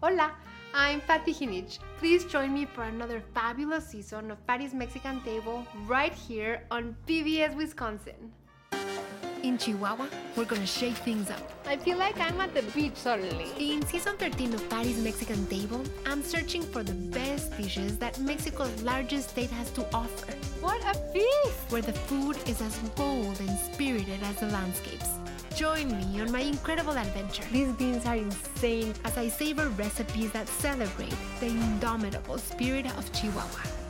Hola, I'm Patty Hinich. Please join me for another fabulous season of Patty's Mexican Table right here on PBS Wisconsin. In Chihuahua, we're gonna shake things up. I feel like I'm at the beach suddenly. In season 13 of Patty's Mexican Table, I'm searching for the best dishes that Mexico's largest state has to offer. What a feast! Where the food is as bold and spirited as the landscapes. Join me on my incredible adventure. These beans are insane as I savor recipes that celebrate the indomitable spirit of Chihuahua.